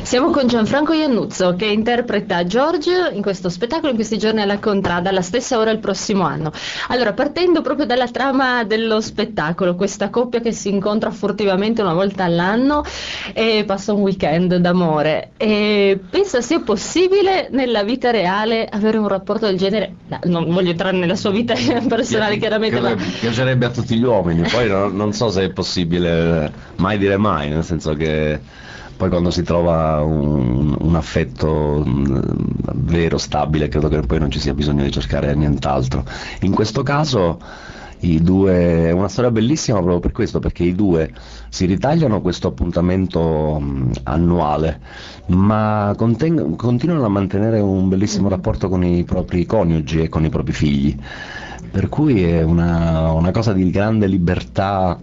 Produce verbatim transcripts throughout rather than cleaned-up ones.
Siamo con Gianfranco Iannuzzo che interpreta George in questo spettacolo in questi giorni alla Contrada, alla stessa ora il prossimo anno. Allora, partendo proprio dalla trama dello spettacolo, questa coppia che si incontra furtivamente una volta all'anno e passa un weekend d'amore, e pensa sia possibile nella vita reale avere un rapporto del genere? No, non voglio entrare nella sua vita personale chiaramente, ma... piacerebbe a tutti gli uomini, poi non, non so se è possibile mai dire mai, nel senso che poi quando si trova un, un affetto vero, stabile, credo che poi non ci sia bisogno di cercare nient'altro. In questo caso i due, è una storia bellissima proprio per questo, perché i due si ritagliano questo appuntamento annuale, ma conten- continuano a mantenere un bellissimo rapporto con i propri coniugi e con i propri figli, per cui è una, una cosa di grande libertà.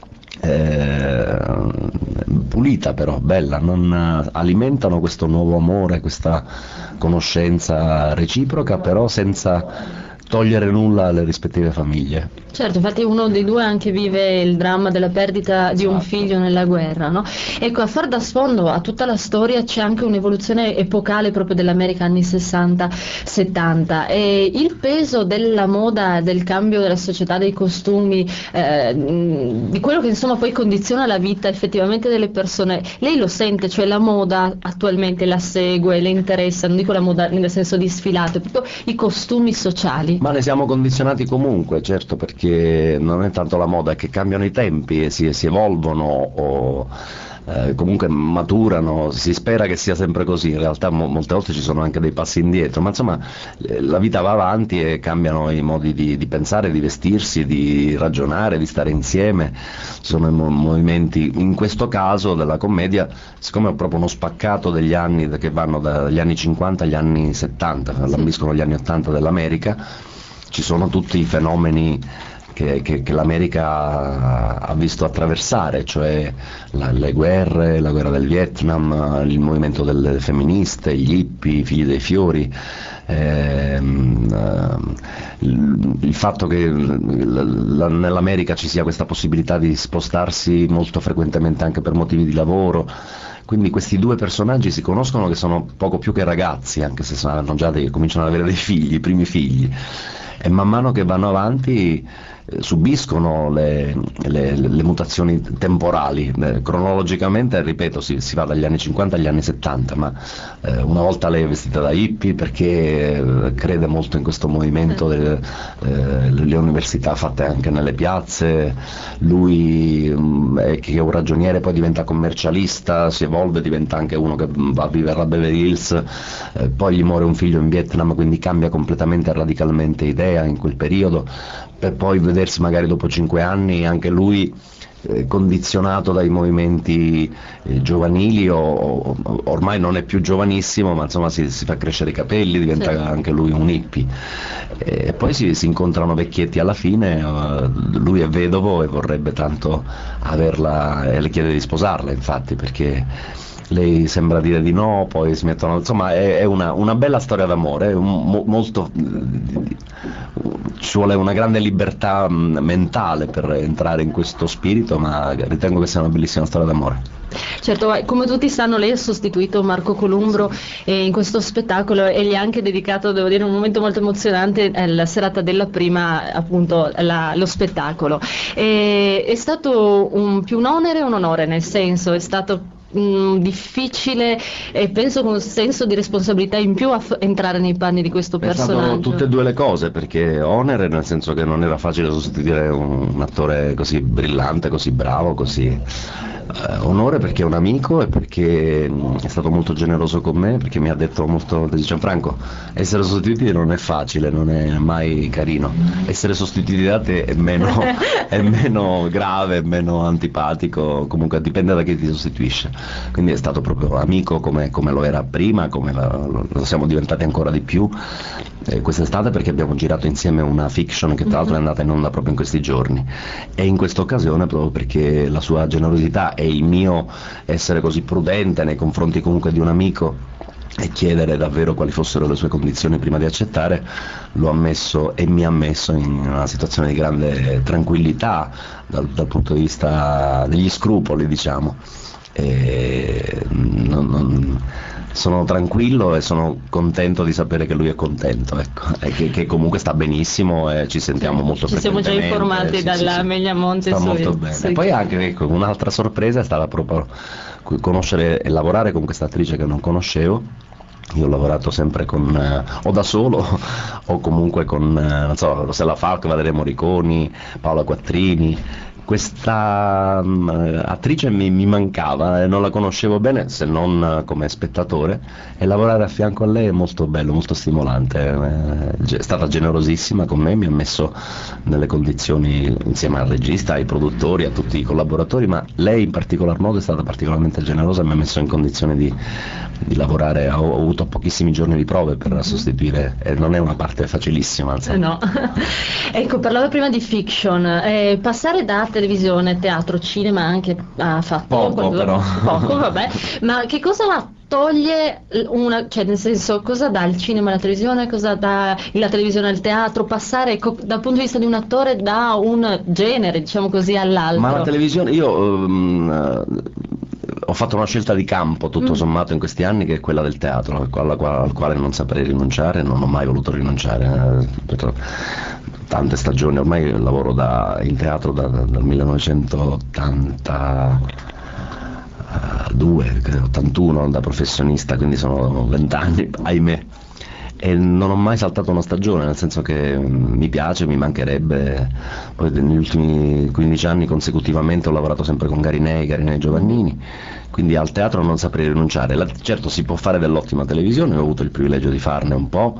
Eh, pulita però, bella, non alimentano questo nuovo amore, questa conoscenza reciproca, però senza togliere nulla alle rispettive famiglie. Certo, infatti uno dei due anche vive il dramma della perdita di un figlio nella guerra, no? Ecco, a far da sfondo a tutta la storia c'è anche un'evoluzione epocale proprio dell'America anni sessanta settanta, e il peso della moda, del cambio della società, dei costumi, eh, di quello che insomma poi condiziona la vita effettivamente delle persone. Lei lo sente, cioè la moda attualmente la segue, le interessa, non dico la moda nel senso di sfilato, proprio i costumi sociali. Ma ne siamo condizionati comunque, certo, perché non è tanto la moda, è che cambiano i tempi e si, si evolvono o eh, comunque maturano. Si spera che sia sempre così, in realtà mo- molte volte ci sono anche dei passi indietro, ma insomma eh, la vita va avanti e cambiano i modi di, di pensare, di vestirsi, di ragionare, di stare insieme. Ci sono mo- movimenti, in questo caso della commedia, siccome è proprio uno spaccato degli anni che vanno dagli anni cinquanta agli anni settanta, lambiscono gli anni ottanta dell'America, ci sono tutti i fenomeni che, che, che l'America ha visto attraversare, cioè la, le guerre, la guerra del Vietnam, il movimento delle femministe, gli hippie, i figli dei fiori, ehm, il, il fatto che la, nell'America ci sia questa possibilità di spostarsi molto frequentemente anche per motivi di lavoro. Quindi questi due personaggi si conoscono che sono poco più che ragazzi, anche se hanno già dei, cominciano ad avere dei figli, i primi figli, e man mano che vanno avanti eh, subiscono le, le, le mutazioni temporali. Eh, cronologicamente, ripeto, si, si va dagli anni cinquanta agli anni settanta, ma eh, una volta lei è vestita da hippie perché eh, crede molto in questo movimento delle eh, le università fatte anche nelle piazze. Lui mh, è, che è un ragioniere, poi diventa commercialista, si evolve, diventa anche uno che va a vivere a Beverly Hills, eh, poi gli muore un figlio in Vietnam, quindi cambia completamente e radicalmente idea in quel periodo, per poi vedersi magari dopo cinque anni anche lui eh, condizionato dai movimenti eh, giovanili, o, o ormai non è più giovanissimo, ma insomma si, si fa crescere i capelli, diventa sì. Anche lui un hippie, e poi si, si incontrano vecchietti alla fine. Uh, lui è vedovo e vorrebbe tanto averla, e le chiede di sposarla, infatti, perché lei sembra dire di no, poi si mettono, insomma è, è una, una bella storia d'amore, mo, molto, ci vuole una grande libertà mentale per entrare in questo spirito, ma ritengo che sia una bellissima storia d'amore. Certo, come tutti sanno, lei ha sostituito Marco Columbro eh, in questo spettacolo, e gli ha anche dedicato, devo dire, un momento molto emozionante, eh, la serata della prima, appunto, la, lo spettacolo. E, è stato un, più un onere o un onore, nel senso, è stato mh, difficile e penso con un senso di responsabilità in più a f- entrare nei panni di questo è personaggio. Sono tutte e due le cose, perché onere nel senso che non era facile sostituire un, un attore così brillante, così bravo, così... Uh, onore perché è un amico e perché mh, è stato molto generoso con me, perché mi ha detto molto, dice Franco, essere sostituiti non è facile, non è mai carino, essere sostituiti da te è meno, è meno grave, è meno antipatico, comunque dipende da chi ti sostituisce. Quindi è stato proprio amico come, come lo era prima, come la, lo siamo diventati ancora di più eh, quest'estate, perché abbiamo girato insieme una fiction che tra l'altro è andata in onda proprio in questi giorni, e in questa occasione proprio perché la sua generosità e il mio essere così prudente nei confronti comunque di un amico e chiedere davvero quali fossero le sue condizioni prima di accettare, lo ha messo e mi ha messo in una situazione di grande tranquillità dal, dal punto di vista degli scrupoli, diciamo. E non, non, sono tranquillo e sono contento di sapere che lui è contento, ecco, e che, che comunque sta benissimo e ci sentiamo sì, molto ci siamo già informati sì, dalla sì, sì. Megliamonte sta sui, molto bene. sui... Poi anche, ecco, un'altra sorpresa è stata proprio conoscere e lavorare con questa attrice che non conoscevo. Io ho lavorato sempre con, eh, o da solo o comunque con, eh, non so, Rossella Falco, Valeria Morriconi, Paola Quattrini. Questa um, attrice mi, mi mancava e non la conoscevo bene se non uh, come spettatore, e lavorare a fianco a lei è molto bello, molto stimolante, eh, è stata generosissima con me, mi ha messo nelle condizioni, insieme al regista, ai produttori, a tutti i collaboratori, ma lei in particolar modo è stata particolarmente generosa e mi ha messo in condizione di, di lavorare. Ho, ho avuto pochissimi giorni di prove per sostituire e non è una parte facilissima, eh no. Ecco, parlavo prima di fiction, eh, passare da televisione, teatro, cinema anche ha fatto poco, quando... però poco, vabbè, ma che cosa toglie una, cioè nel senso, cosa dà il cinema alla televisione, cosa dà la televisione al teatro, passare co- dal punto di vista di un attore da un genere, diciamo così, all'altro? Ma la televisione, io um, ho fatto una scelta di campo tutto mm. sommato in questi anni, che è quella del teatro, al quale, al quale non saprei rinunciare, non ho mai voluto rinunciare, eh, per tante stagioni ormai lavoro da, in teatro da, dal millenovecentottantadue, ottantuno da professionista, quindi sono vent'anni, ahimè, e non ho mai saltato una stagione, nel senso che mi piace, mi mancherebbe. Poi negli ultimi quindici anni consecutivamente ho lavorato sempre con Garinei, Garinei Giovannini, quindi al teatro non saprei rinunciare. La, certo, si può fare dell'ottima televisione, ho avuto il privilegio di farne un po',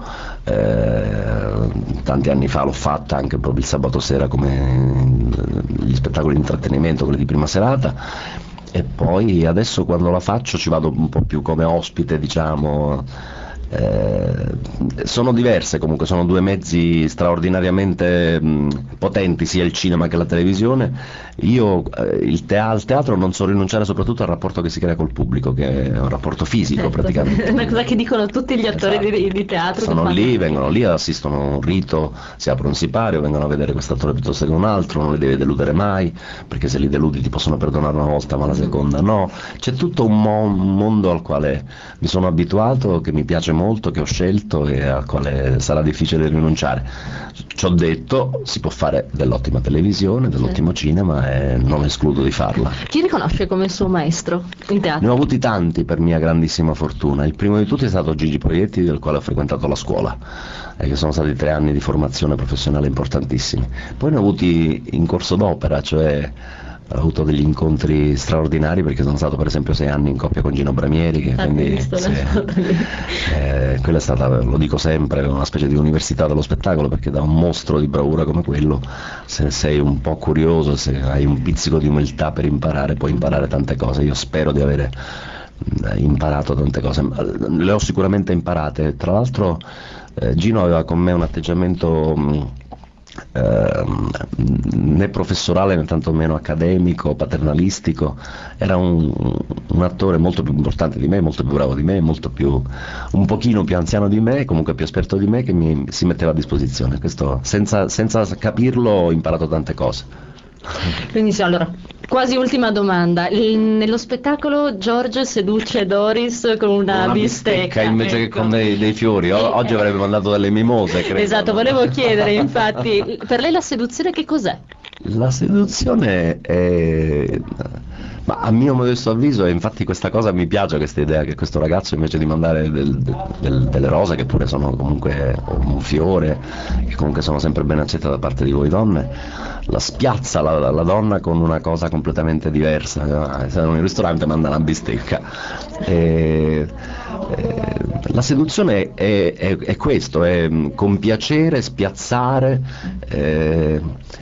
eh, tanti anni fa l'ho fatta anche proprio il sabato sera come gli spettacoli di intrattenimento, quelli di prima serata, e poi adesso quando la faccio ci vado un po' più come ospite, diciamo. Eh, sono diverse, comunque sono due mezzi straordinariamente mh, potenti, sia il cinema che la televisione. Io eh, il te- al teatro non so rinunciare soprattutto al rapporto che si crea col pubblico, che è un rapporto fisico, certo, praticamente. Una cosa che dicono tutti gli attori, esatto, di, di teatro. Sono lì, vengono lì, assistono a un rito, si apre un sipario, vengono a vedere quest'attore piuttosto che un altro, non li devi deludere mai, perché se li deludi ti possono perdonare una volta ma la seconda no. C'è tutto un, mo- un mondo al quale mi sono abituato, che mi piace molto, che ho scelto e al quale sarà difficile rinunciare. Ci ho detto, si può fare dell'ottima televisione, dell'ottimo sì. cinema, e non escludo di farla. Chi riconosce come il suo maestro in teatro? Ne ho avuti tanti, per mia grandissima fortuna. Il primo di tutti è stato Gigi Proietti, del quale ho frequentato la scuola, e che sono stati tre anni di formazione professionale importantissimi. Poi ne ho avuti in corso d'opera, cioè ho avuto degli incontri straordinari, perché sono stato per esempio sei anni in coppia con Gino Bramieri, che ah, quindi sì, eh, quella è stata, lo dico sempre, una specie di università dello spettacolo, perché da un mostro di bravura come quello, se sei un po' curioso, se hai un pizzico di umiltà per imparare, puoi imparare tante cose. Io spero di avere imparato tante cose, le ho sicuramente imparate. Tra l'altro eh, Gino aveva con me un atteggiamento mh, Eh, né professorale né tantomeno accademico, paternalistico. Era un, un attore molto più importante di me, molto più bravo di me, molto più, un pochino più anziano di me, comunque più esperto di me, che mi si metteva a disposizione. Questo, senza, senza capirlo, ho imparato tante cose. Quindi sì, allora, quasi ultima domanda. Il, nello spettacolo George seduce Doris con una, una bistecca, bistecca invece ecco, che con dei, dei fiori. O, oggi eh, avrebbe mandato delle mimose, credo. Esatto, volevo chiedere, infatti, per lei la seduzione che cos'è? La seduzione è... ma a mio modesto avviso, e infatti questa cosa mi piace, questa idea che questo ragazzo, invece di mandare del, del, delle rose, che pure sono comunque un fiore, che comunque sono sempre ben accette da parte di voi donne, la spiazza la, la donna con una cosa completamente diversa. Se in un ristorante manda una bistecca. E, e, la seduzione è, è, è questo, è compiacere, spiazzare, eh,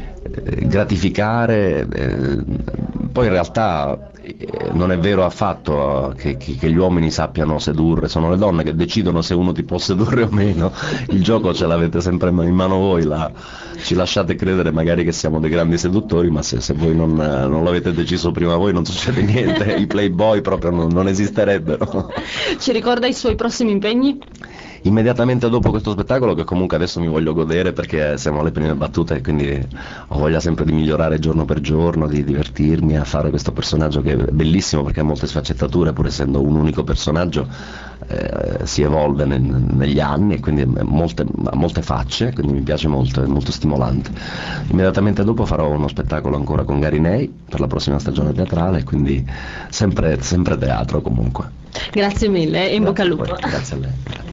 gratificare, eh, poi in realtà eh, non è vero affatto che, che, che gli uomini sappiano sedurre, sono le donne che decidono se uno ti può sedurre o meno. Il gioco ce l'avete sempre in mano voi, la, ci lasciate credere magari che siamo dei grandi seduttori, ma se, se voi non, non l'avete deciso prima voi non succede niente, i playboy proprio non, non esisterebbero. Ci ricorda i suoi prossimi impegni? Immediatamente dopo questo spettacolo, che comunque adesso mi voglio godere perché siamo alle prime battute e quindi ho voglia sempre di migliorare giorno per giorno, di divertirmi a fare questo personaggio che che è bellissimo perché ha molte sfaccettature, pur essendo un unico personaggio, eh, si evolve nel, negli anni e quindi molte, ha molte facce, quindi mi piace molto, è molto stimolante. Immediatamente dopo farò uno spettacolo ancora con Garinei per la prossima stagione teatrale, quindi sempre, sempre teatro comunque. Grazie mille e in bocca al lupo. Grazie a lei.